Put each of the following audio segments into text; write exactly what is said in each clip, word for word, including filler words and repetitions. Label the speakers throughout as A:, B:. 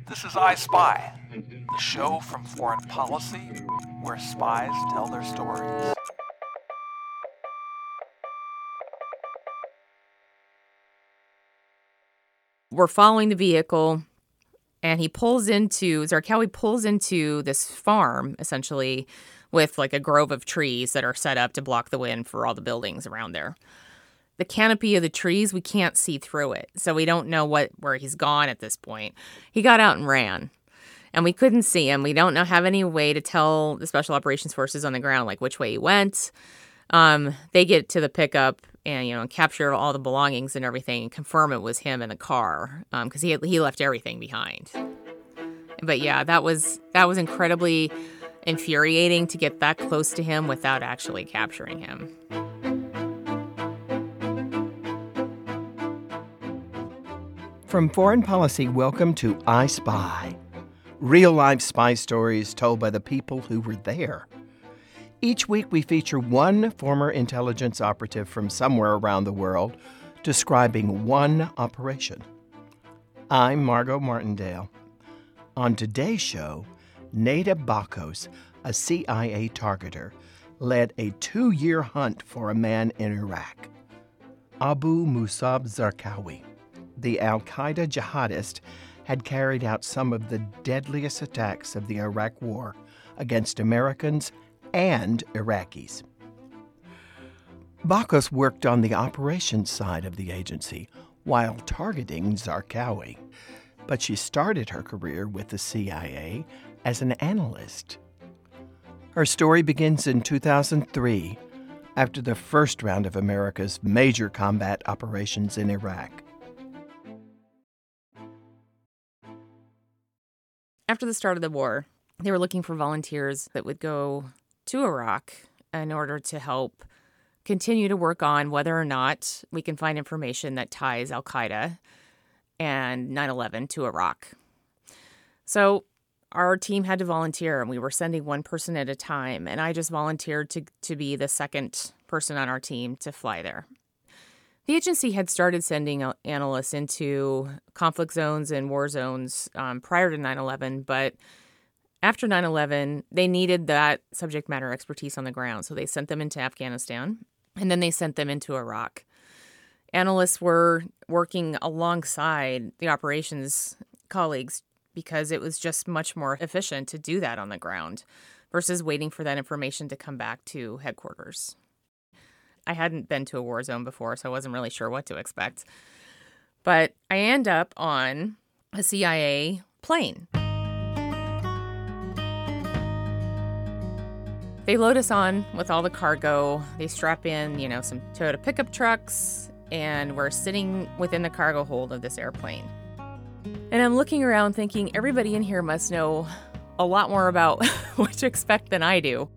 A: This is I Spy, the show from Foreign Policy where spies tell their stories.
B: We're following the vehicle, and he pulls into, Zarqawi pulls into this farm, essentially, with like a grove of trees that are set up to block the wind for all the buildings around there. The canopy of the trees, we can't see through it, so we don't know what where he's gone at this point. He got out and ran, and we couldn't see him. We don't know have any way to tell the Special Operations Forces on the ground, like, which way he went. Um, they get to the pickup and, you know, capture all the belongings and everything and confirm it was him in the car, because um, he he left everything behind. But yeah, that was that was incredibly infuriating to get that close to him without actually capturing him.
C: From Foreign Policy, welcome to I Spy, real-life spy stories told by the people who were there. Each week we feature one former intelligence operative from somewhere around the world describing one operation. I'm Margot Martindale. On today's show, Neda Bakos, a C I A targeter, led a two-year hunt for a man in Iraq, Abu Musab Zarqawi. The al-Qaeda jihadist had carried out some of the deadliest attacks of the Iraq War against Americans and Iraqis. Bakos worked on the operations side of the agency while targeting Zarqawi, but she started her career with the C I A as an analyst. Her story begins in two thousand three, after the first round of America's major combat operations in Iraq.
B: After the start of the war, they were looking for volunteers that would go to Iraq in order to help continue to work on whether or not we can find information that ties al-Qaeda and nine eleven to Iraq. So our team had to volunteer, and we were sending one person at a time, and I just volunteered to, to be the second person on our team to fly there. The agency had started sending analysts into conflict zones and war zones um, prior to nine eleven, but after nine eleven, they needed that subject matter expertise on the ground, so they sent them into Afghanistan, and then they sent them into Iraq. Analysts were working alongside the operations colleagues because it was just much more efficient to do that on the ground versus waiting for that information to come back to headquarters. I hadn't been to a war zone before, so I wasn't really sure what to expect. But I end up on a C I A plane. They load us on with all the cargo. They strap in, you know, some Toyota pickup trucks, and we're sitting within the cargo hold of this airplane. And I'm looking around thinking, everybody in here must know a lot more about what to expect than I do,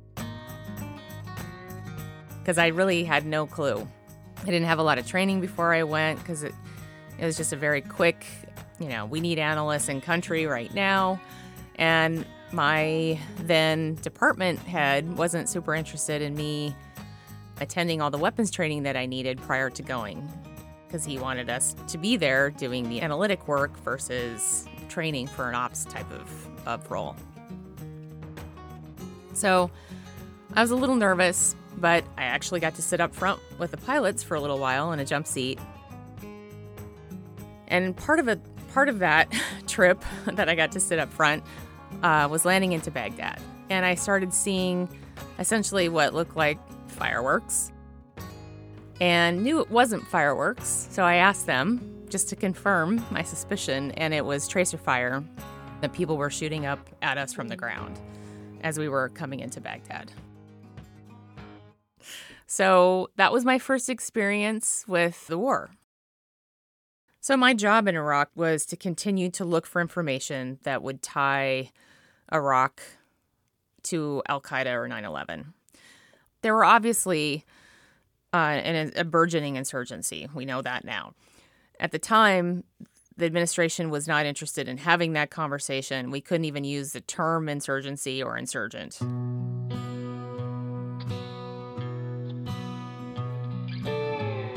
B: because I really had no clue. I didn't have a lot of training before I went because it, it was just a very quick, you know, we need analysts in country right now. And my then department head wasn't super interested in me attending all the weapons training that I needed prior to going, because he wanted us to be there doing the analytic work versus training for an ops type of, of role. So I was a little nervous, but I actually got to sit up front with the pilots for a little while in a jump seat. And part of it, part of that trip that I got to sit up front uh, was landing into Baghdad. And I started seeing essentially what looked like fireworks, and knew it wasn't fireworks. So I asked them just to confirm my suspicion, and it was tracer fire that people were shooting up at us from the ground as we were coming into Baghdad. So that was my first experience with the war. So my job in Iraq was to continue to look for information that would tie Iraq to al-Qaeda or nine eleven. There were obviously uh, an, a burgeoning insurgency. We know that now. At the time, the administration was not interested in having that conversation. We couldn't even use the term insurgency or insurgent.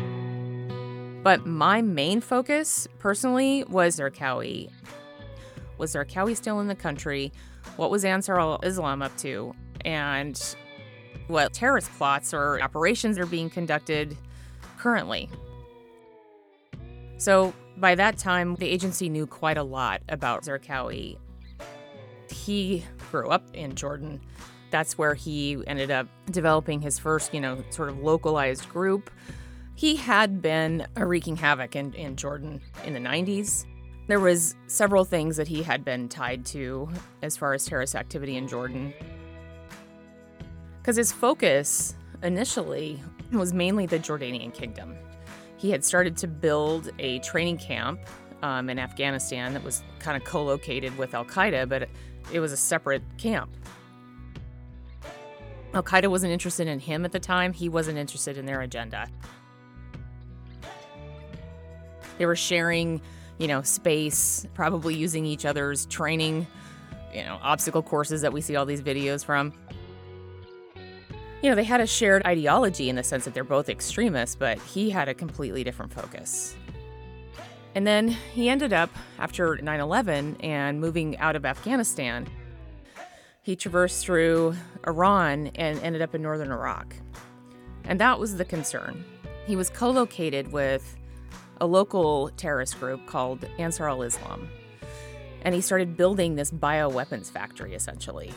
B: But my main focus, personally, was Zarqawi. Was Zarqawi still in the country? What was Ansar al-Islam up to? And what terrorist plots or operations are being conducted currently? So by that time, the agency knew quite a lot about Zarqawi. He grew up in Jordan. That's where he ended up developing his first, you know, sort of localized group. He had been wreaking havoc in, in Jordan in the nineties. There was several things that he had been tied to as far as terrorist activity in Jordan. Because his focus initially was mainly the Jordanian kingdom. He had started to build a training camp um, in Afghanistan that was kind of co-located with al-Qaeda, but it was a separate camp. Al-Qaeda wasn't interested in him at the time. He wasn't interested in their agenda. They were sharing, you know, space, probably using each other's training, you know, obstacle courses that we see all these videos from. You know, they had a shared ideology in the sense that they're both extremists, but he had a completely different focus. And then he ended up, after nine eleven and moving out of Afghanistan, he traversed through Iran and ended up in northern Iraq. And that was the concern. He was co-located with a local terrorist group called Ansar al-Islam. And he started building this bioweapons factory, essentially.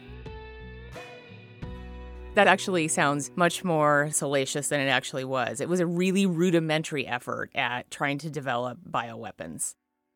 B: That actually sounds much more salacious than it actually was. It was a really rudimentary effort at trying to develop bioweapons.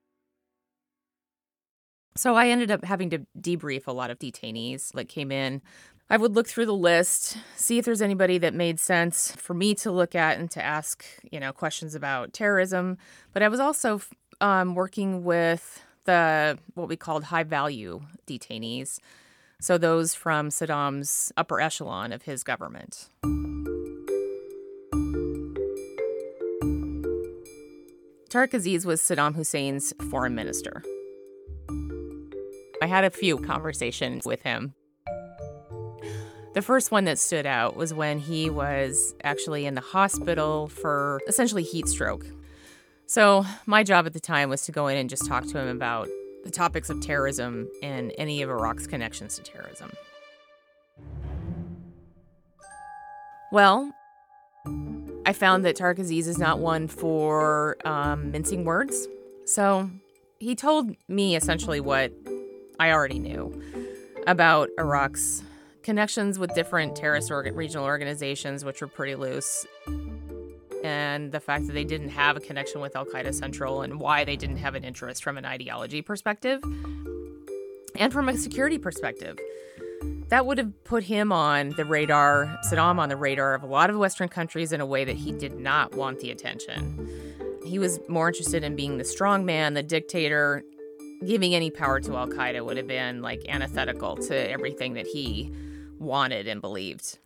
B: So I ended up having to debrief a lot of detainees that came in. I would look through the list, see if there's anybody that made sense for me to look at and to ask, you know, questions about terrorism. But I was also um, working with the what we called high-value detainees. So those from Saddam's upper echelon of his government. Tariq Aziz was Saddam Hussein's foreign minister. I had a few conversations with him. The first one that stood out was when he was actually in the hospital for essentially heat stroke. So my job at the time was to go in and just talk to him about the topics of terrorism and any of Iraq's connections to terrorism. Well, I found that Tariq Aziz is not one for um, mincing words. So he told me essentially what I already knew about Iraq's connections with different terrorist or- regional organizations, which were pretty loose, and the fact that they didn't have a connection with Al-Qaeda Central and why they didn't have an interest from an ideology perspective and from a security perspective. That would have put him on the radar, Saddam on the radar of a lot of Western countries in a way that he did not want the attention. He was more interested in being the strong man, the dictator. Giving any power to Al-Qaeda would have been like antithetical to everything that he wanted and believed.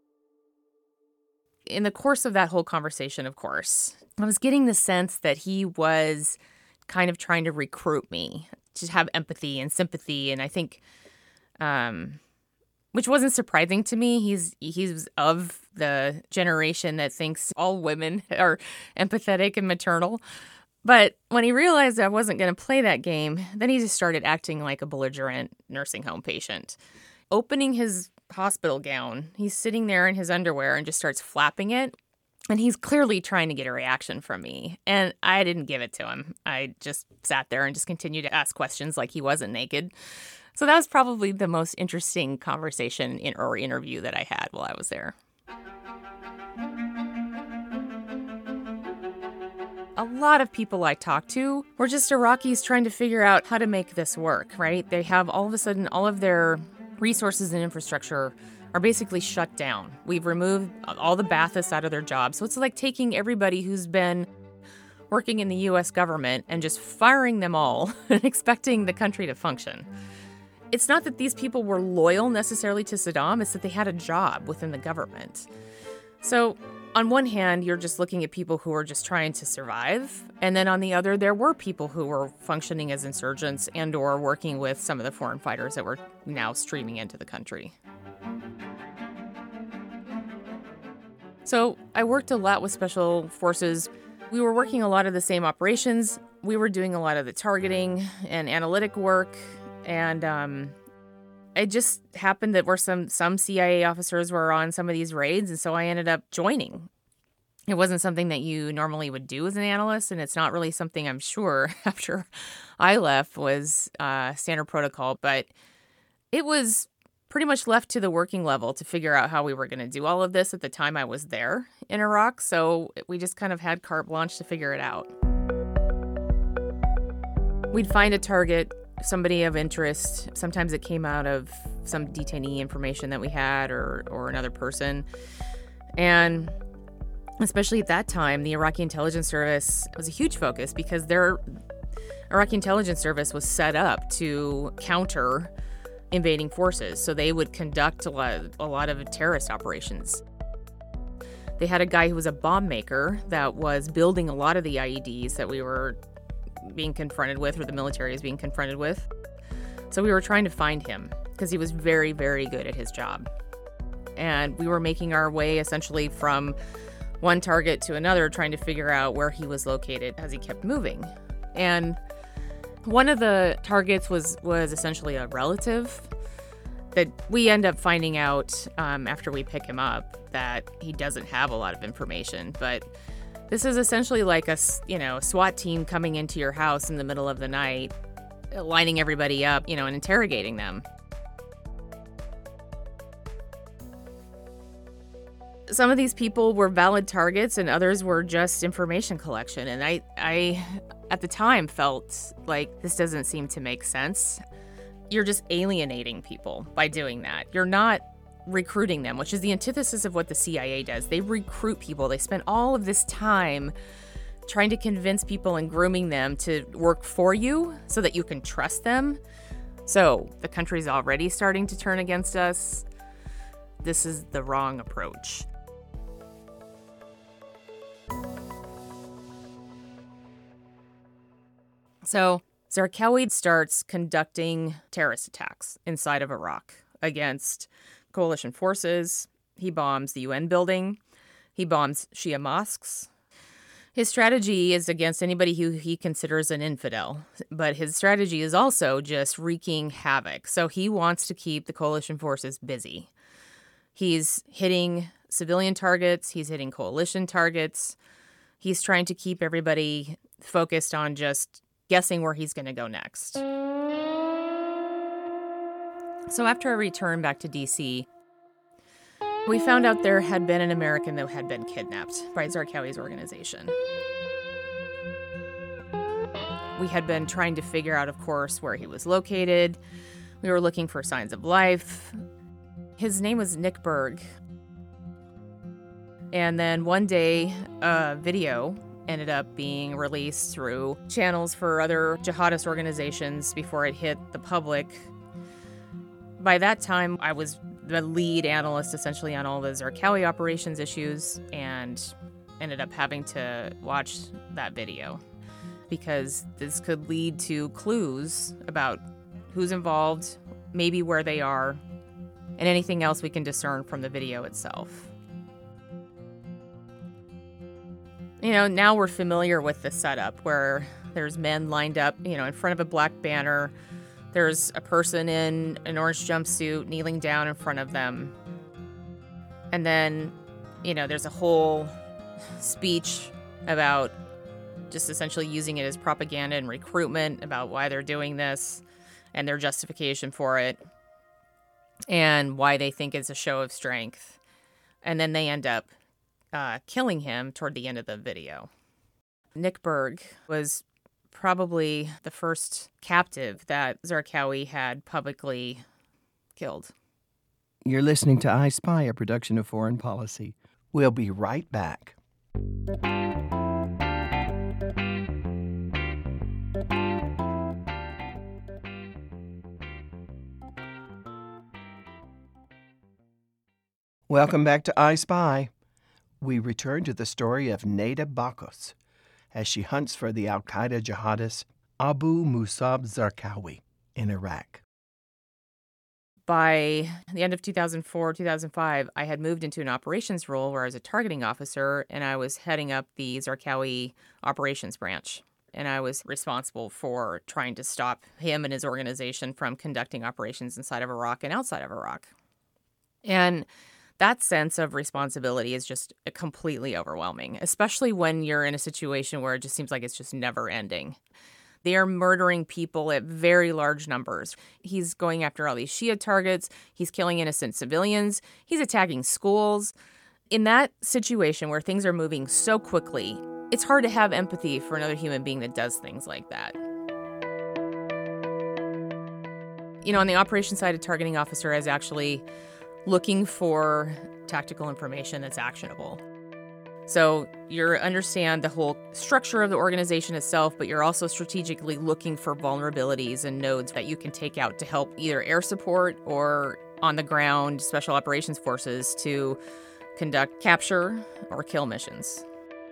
B: In the course of that whole conversation, of course, I was getting the sense that he was kind of trying to recruit me to have empathy and sympathy. And I think, um, which wasn't surprising to me. He's he's of the generation that thinks all women are empathetic and maternal. But when he realized I wasn't going to play that game, then he just started acting like a belligerent nursing home patient. Opening his hospital gown, he's sitting there in his underwear and just starts flapping it. And he's clearly trying to get a reaction from me. And I didn't give it to him. I just sat there and just continued to ask questions like he wasn't naked. So that was probably the most interesting conversation in, or interview that I had while I was there. A lot of people I talked to were just Iraqis trying to figure out how to make this work, right? They have all of a sudden all of their resources and infrastructure are basically shut down. We've removed all the Baathists out of their jobs. So it's like taking everybody who's been working in the U S government and just firing them all and expecting the country to function. It's not that these people were loyal necessarily to Saddam, it's that they had a job within the government. So on one hand, you're just looking at people who are just trying to survive. And then on the other, there were people who were functioning as insurgents and or working with some of the foreign fighters that were now streaming into the country. So I worked a lot with special forces. We were working a lot of the same operations. we were doing a lot of the targeting and analytic work, and um, it just happened that we're some some C I A officers were on some of these raids, and so I ended up joining. It wasn't something that you normally would do as an analyst, and it's not really something I'm sure after I left was uh, standard protocol, but it was pretty much left to the working level to figure out how we were going to do all of this at the time I was there in Iraq, so we just kind of had carte blanche to figure it out. We'd find a target, somebody of interest. Sometimes it came out of some detainee information that we had or or another person, and especially at that time, the Iraqi intelligence service was a huge focus because their Iraqi intelligence service was set up to counter invading forces. So they would conduct a lot, a lot of terrorist operations. They had a guy who was a bomb maker that was building a lot of the I E Ds that we were being confronted with, or the military is being confronted with. So we were trying to find him because he was very, very good at his job. And we were making our way essentially from one target to another, trying to figure out where he was located as he kept moving. And one of the targets was was essentially a relative that we end up finding out um, after we pick him up that he doesn't have a lot of information. But this is essentially like a, you know, SWAT team coming into your house in the middle of the night, lining everybody up, you know, and interrogating them. Some of these people were valid targets and others were just information collection. And I, I, at the time, felt like this doesn't seem to make sense. You're just alienating people by doing that. You're not recruiting them, which is the antithesis of what the C I A does. They recruit people. They spend all of this time trying to convince people and grooming them to work for you so that you can trust them. So the country's already starting to turn against us. This is the wrong approach. So Zarqawi starts conducting terrorist attacks inside of Iraq against coalition forces. He bombs the U N building. He bombs Shia mosques. His strategy is against anybody who he considers an infidel, but his strategy is also just wreaking havoc. So he wants to keep the coalition forces busy. He's hitting civilian targets. He's hitting coalition targets. He's trying to keep everybody focused on just guessing where he's going to go next. So after I returned back to D C, we found out there had been an American that had been kidnapped by Zarqawi's organization. We had been trying to figure out, of course, where he was located. We were looking for signs of life. His name was Nick Berg. And then one day, a video ended up being released through channels for other jihadist organizations before it hit the public. By that time, I was the lead analyst essentially on all the Zarqawi operations issues and ended up having to watch that video because this could lead to clues about who's involved, maybe where they are, and anything else we can discern from the video itself. You know, now we're familiar with the setup where there's men lined up, you know, in front of a black banner. There's a person in an orange jumpsuit kneeling down in front of them. And then, you know, there's a whole speech about just essentially using it as propaganda and recruitment about why they're doing this and their justification for it and why they think it's a show of strength. And then they end up uh, killing him toward the end of the video. Nick Berg was probably the first captive that Zarqawi had publicly killed.
C: You're listening to I Spy, a production of Foreign Policy. We'll be right back. Welcome back to I Spy. We return to the story of Neda Bakos as she hunts for the al-Qaeda jihadist Abu Musab Zarqawi in Iraq.
B: By the end of two thousand four, two thousand five, I had moved into an operations role where I was a targeting officer, and I was heading up the Zarqawi operations branch. and I was responsible for trying to stop him and his organization from conducting operations inside of Iraq and outside of Iraq. And that sense of responsibility is just completely overwhelming, especially when you're in a situation where it just seems like it's just never ending. They are murdering people at very large numbers. He's going after all these Shia targets. He's killing innocent civilians. He's attacking schools. In that situation where things are moving so quickly, it's hard to have empathy for another human being that does things like that. You know, on the operations side, a targeting officer is actually looking for tactical information that's actionable. So you understand the whole structure of the organization itself, but you're also strategically looking for vulnerabilities and nodes that you can take out to help either air support or on the ground special operations forces to conduct capture or kill missions.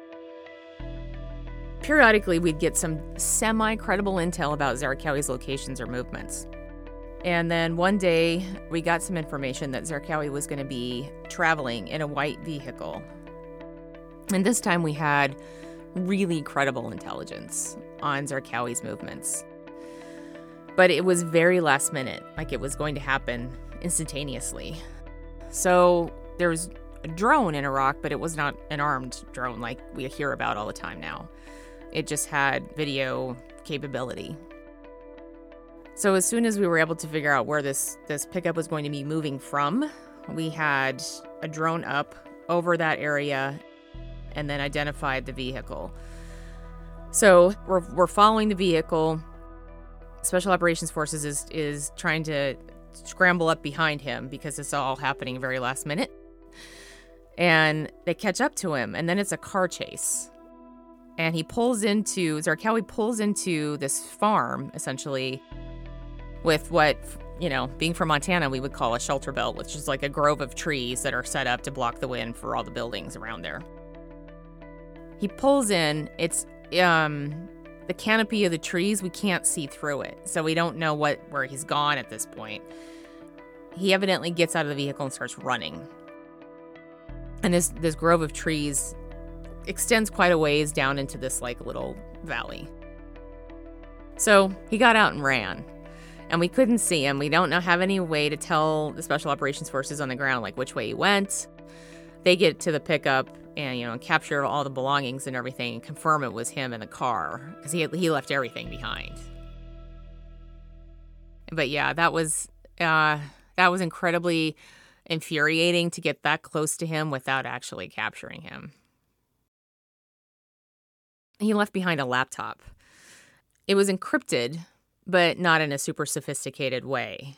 B: Periodically, we'd get some semi-credible intel about Zarqawi's locations or movements. And then one day, we got some information that Zarqawi was going to be traveling in a white vehicle. And this time we had really credible intelligence on Zarqawi's movements. But it was very last minute, like it was going to happen instantaneously. So there was a drone in Iraq, but it was not an armed drone like we hear about all the time now. It just had video capability. So as soon as we were able to figure out where this, this pickup was going to be moving from, we had a drone up over that area and then identified the vehicle. So we're, we're following the vehicle. Special Operations Forces is, is trying to scramble up behind him because it's all happening very last minute. And they catch up to him, and then it's a car chase. And he pulls into, Zarqawi pulls into this farm, essentially, with what, you know, being from Montana, we would call a shelter belt, which is like a grove of trees that are set up to block the wind for all the buildings around there. He pulls in, it's um, the canopy of the trees, we can't see through it, so we don't know what where he's gone at this point. He evidently gets out of the vehicle and starts running. And this, this grove of trees extends quite a ways down into this like little valley. So he got out and ran. And we couldn't see him. We don't know, have any way to tell the Special Operations Forces on the ground, like, which way he went. They get to the pickup and, you know, capture all the belongings and everything and confirm it was him in the car because he, he left everything behind. But, yeah, that was, uh, that was incredibly infuriating to get that close to him without actually capturing him. He left behind a laptop. It was encrypted, but not in a super sophisticated way.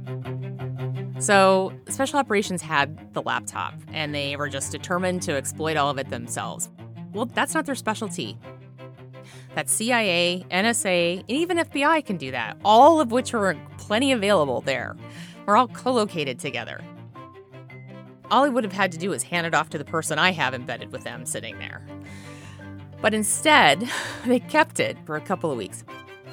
B: So Special Operations had the laptop, and they were just determined to exploit all of it themselves. Well, that's not their specialty. That C I A, N S A, and even F B I can do that, all of which are plenty available there. We're all co-located together. All he would have had to do is hand it off to the person I have embedded with them sitting there. But instead, they kept it for a couple of weeks.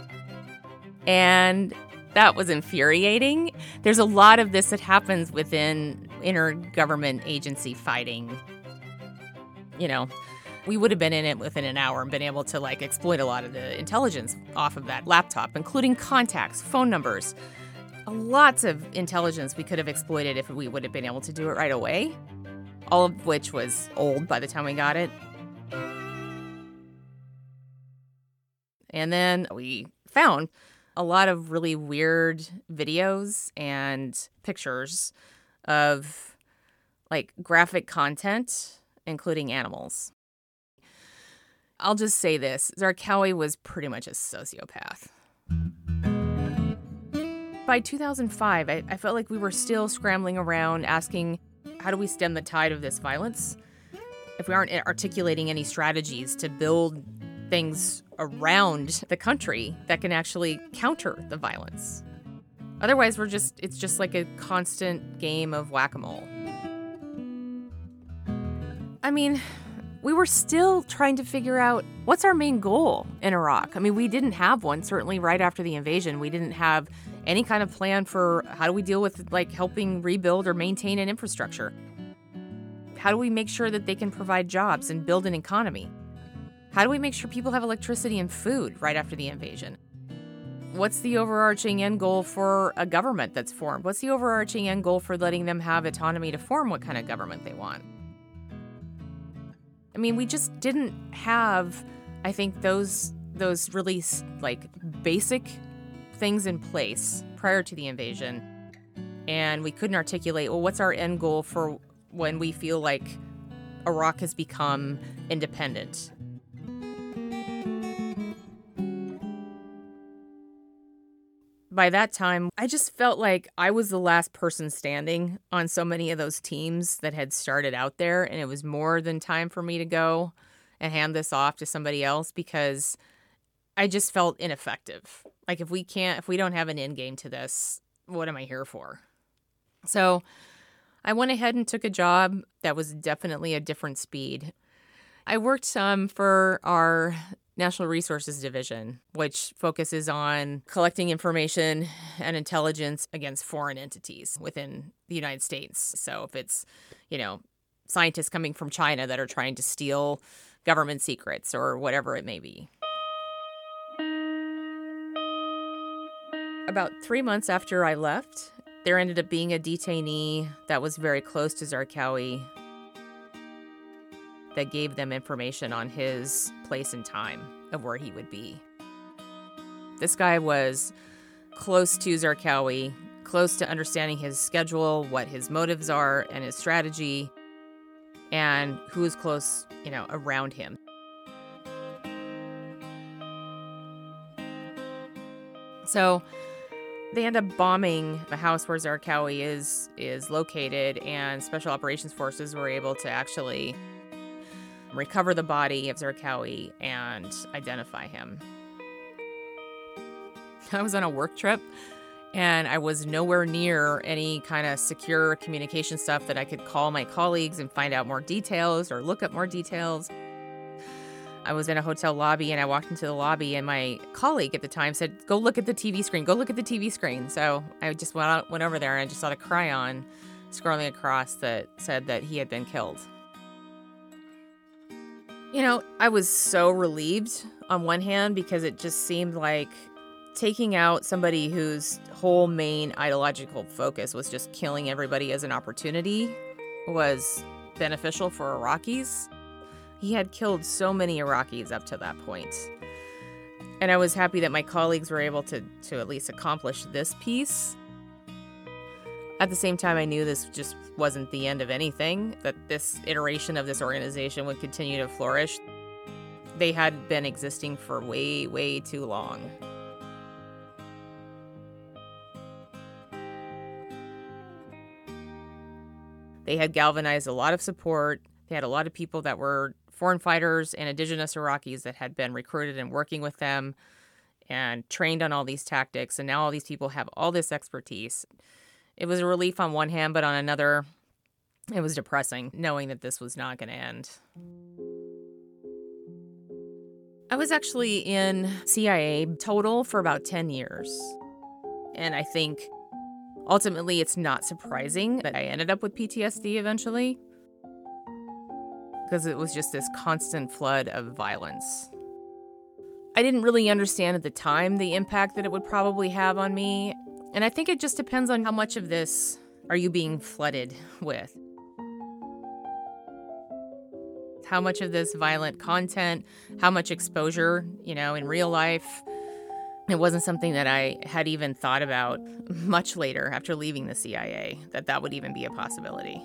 B: And that was infuriating. There's a lot of this that happens within intergovernment agency fighting. You know, we would have been in it within an hour and been able to, like, exploit a lot of the intelligence off of that laptop, including contacts, phone numbers. Lots of intelligence we could have exploited if we would have been able to do it right away, all of which was old by the time we got it. And then we found a lot of really weird videos and pictures of, like, graphic content, including animals. I'll just say this. Zarqawi was pretty much a sociopath. By two thousand five, I, I felt like we were still scrambling around asking, how do we stem the tide of this violence? If we aren't articulating any strategies to build things around the country that can actually counter the violence. Otherwise, we're just, it's just like a constant game of whack-a-mole. I mean, we were still trying to figure out what's our main goal in Iraq. I mean, we didn't have one, certainly right after the invasion. We didn't have any kind of plan for how do we deal with, like, helping rebuild or maintain an infrastructure. How do we make sure that they can provide jobs and build an economy? How do we make sure people have electricity and food right after the invasion? What's the overarching end goal for a government that's formed? What's the overarching end goal for letting them have autonomy to form what kind of government they want? I mean, we just didn't have, I think, those those really like basic things in place prior to the invasion. And we couldn't articulate, well, what's our end goal for when we feel like Iraq has become independent? By that time, I just felt like I was the last person standing on so many of those teams that had started out there, and it was more than time for me to go and hand this off to somebody else because I just felt ineffective. Like if we can't, if we don't have an end game to this, what am I here for? So I went ahead and took a job that was definitely a different speed. I worked um, for our National Resources Division, which focuses on collecting information and intelligence against foreign entities within the United States. So if it's, you know, scientists coming from China that are trying to steal government secrets or whatever it may be. About three months after I left, there ended up being a detainee that was very close to Zarqawi that gave them information on his place and time of where he would be. This guy was close to Zarqawi, close to understanding his schedule, what his motives are, and his strategy, and who is close, you know, around him. So they end up bombing the house where Zarqawi is is located, and Special Operations Forces were able to actually recover the body of Zarqawi and identify him. I was on a work trip, and I was nowhere near any kind of secure communication stuff that I could call my colleagues and find out more details or look up more details. I was in a hotel lobby, and I walked into the lobby, and my colleague at the time said, go look at the T V screen, go look at the T V screen. So I just went, out, went over there, and I just saw the chyron scrolling across that said that he had been killed. You know, I was so relieved on one hand because it just seemed like taking out somebody whose whole main ideological focus was just killing everybody as an opportunity was beneficial for Iraqis. He had killed so many Iraqis up to that point. And I was happy that my colleagues were able to, to at least accomplish this piece. At the same time, I knew this just wasn't the end of anything, that this iteration of this organization would continue to flourish. They had been existing for way, way too long. They had galvanized a lot of support. They had a lot of people that were foreign fighters and indigenous Iraqis that had been recruited and working with them and trained on all these tactics. And now all these people have all this expertise. It was a relief on one hand, but on another, it was depressing knowing that this was not going to end. I was actually in C I A total for about ten years. And I think ultimately it's not surprising that I ended up with P T S D eventually, because it was just this constant flood of violence. I didn't really understand at the time the impact that it would probably have on me. And I think it just depends on how much of this are you being flooded with. How much of this violent content, how much exposure, you know, in real life. It wasn't something that I had even thought about much later after leaving the C I A, that that would even be a possibility.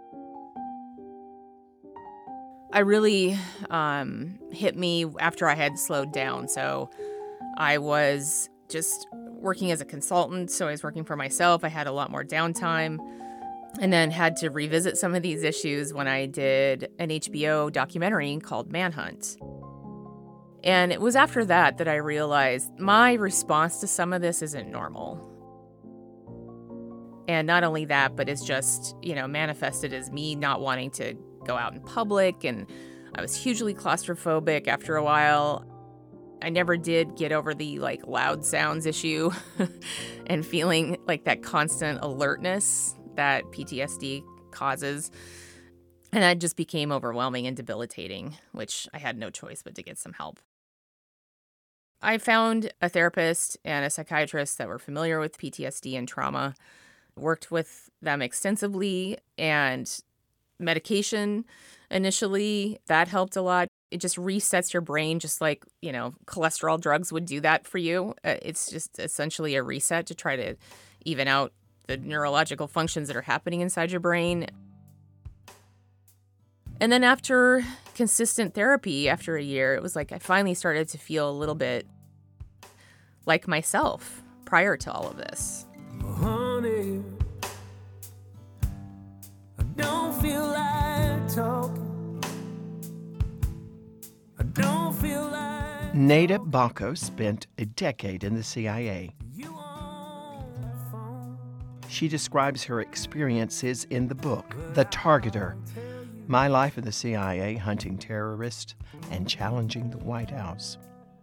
B: I really um, hit me after I had slowed down. So I was just working as a consultant, so I was working for myself. I had a lot more downtime, and then had to revisit some of these issues when I did an H B O documentary called Manhunt. And it was after that that I realized my response to some of this isn't normal. And not only that, but it's just, you know, manifested as me not wanting to go out in public, and I was hugely claustrophobic after a while. I never did get over the like loud sounds issue and feeling like that constant alertness that P T S D causes. And that just became overwhelming and debilitating, which I had no choice but to get some help. I found a therapist and a psychiatrist that were familiar with P T S D and trauma, worked with them extensively, and medication initially, that helped a lot. It just resets your brain, just like, you know, cholesterol drugs would do that for you. Uh, It's just essentially a reset to try to even out the neurological functions that are happening inside your brain. And then after consistent therapy, after a year, it was like I finally started to feel a little bit like myself prior to all of this.
D: Honey, I don't feel like talking. I don't feel like
C: Nada Bacco spent a decade in the C I A.
D: you on the phone.
C: She describes her experiences in the book, The Targeter, My Life in the C I A, Hunting Terrorists and Challenging the White House.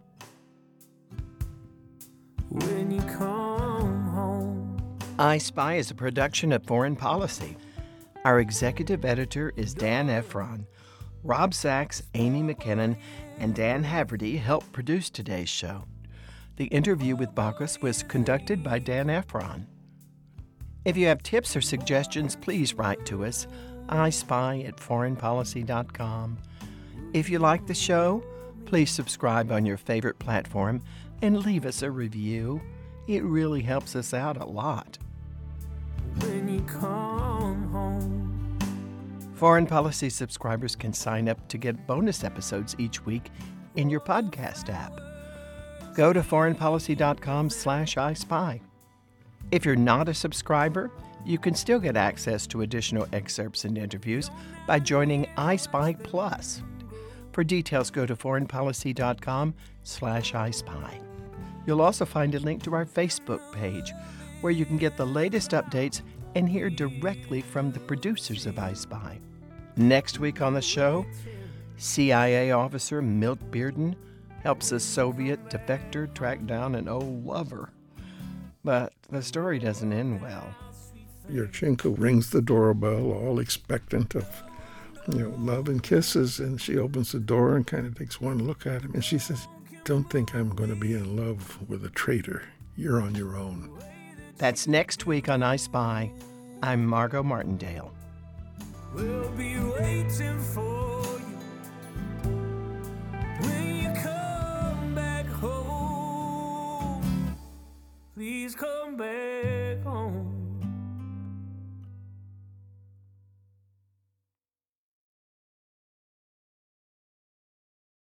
D: When you come home,
C: I Spy is a production of Foreign Policy. Our executive editor is Dan Efron. Rob Sachs, Amy McKinnon, and Dan Haverty helped produce today's show. The interview with Bacchus was conducted by Dan Efron. If you have tips or suggestions, please write to us, I spy at foreign policy dot com. If you like the show, please subscribe on your favorite platform and leave us a review. It really helps us out a lot.
D: when you come home.
C: Foreign Policy subscribers can sign up to get bonus episodes each week in your podcast app. Go to foreign policy dot com slash I spy. If you're not a subscriber, you can still get access to additional excerpts and interviews by joining I Spy Plus. For details, go to foreign policy dot com slash I spy. You'll also find a link to our Facebook page, where you can get the latest updates and hear directly from the producers of I Spy. Next week on the show, C I A officer Milt Bearden helps a Soviet defector track down an old lover. But the story doesn't end well.
E: Yurchenko rings the doorbell, all expectant of, you know, love and kisses, and she opens the door and kind of takes one look at him, and she says, "Don't think I'm going to be in love with a traitor. You're on your own."
C: That's next week on I Spy. I'm Margot Martindale.
D: We'll be waiting for